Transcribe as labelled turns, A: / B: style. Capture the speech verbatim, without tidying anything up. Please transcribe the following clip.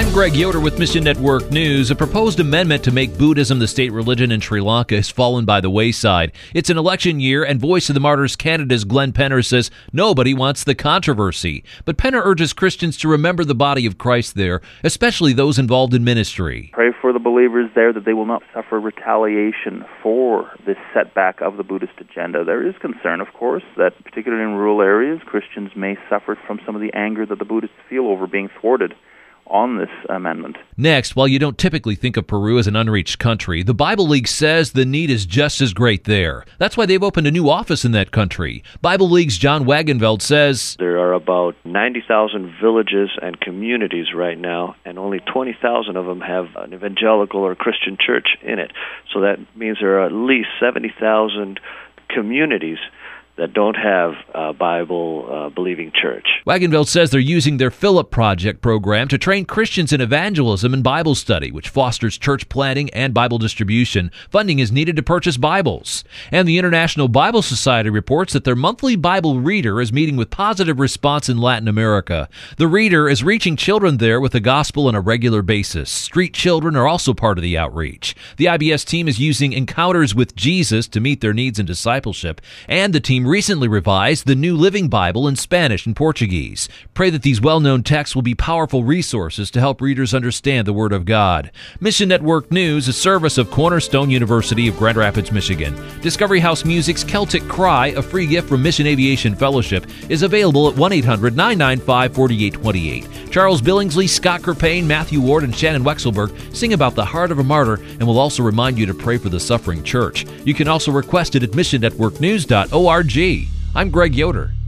A: I'm Greg Yoder with Mission Network News. A proposed amendment to make Buddhism the state religion in Sri Lanka has fallen by the wayside. It's an election year, and Voice of the Martyrs candidate Glenn Penner says nobody wants the controversy. But Penner urges Christians to remember the body of Christ there, especially those involved in ministry.
B: Pray for the believers there that they will not suffer retaliation for this setback of the Buddhist agenda. There is concern, of course, that particularly in rural areas, Christians may suffer from some of the anger that the Buddhists feel over being thwarted on this amendment.
A: Next, while you don't typically think of Peru as an unreached country, the Bible League says the need is just as great there. That's why they've opened a new office in that country. Bible League's John Wagenveld says,
C: there are about ninety thousand villages and communities right now, and only twenty thousand of them have an evangelical or Christian church in it. So that means there are at least seventy thousand communities that don't have a Bible-believing uh, church.
A: Wagenveld says they're using their Philip Project program to train Christians in evangelism and Bible study, which fosters church planting and Bible distribution. Funding is needed to purchase Bibles. And the International Bible Society reports that their monthly Bible reader is meeting with positive response in Latin America. The reader is reaching children there with the gospel on a regular basis. Street children are also part of the outreach. The I B S team is using Encounters with Jesus to meet their needs in discipleship, and the team recently revised the New Living Bible in Spanish and Portuguese. Pray that these well-known texts will be powerful resources to help readers understand the Word of God. Mission Network News, a service of Cornerstone University of Grand Rapids, Michigan. Discovery House Music's Celtic Cry, a free gift from Mission Aviation Fellowship, is available at one eight hundred nine nine five four eight two eight. Charles Billingsley, Scott Kerpane, Matthew Ward, and Shannon Wexelberg sing about the heart of a martyr and will also remind you to pray for the suffering church. You can also request it at mission network news dot org. I'm Greg Yoder.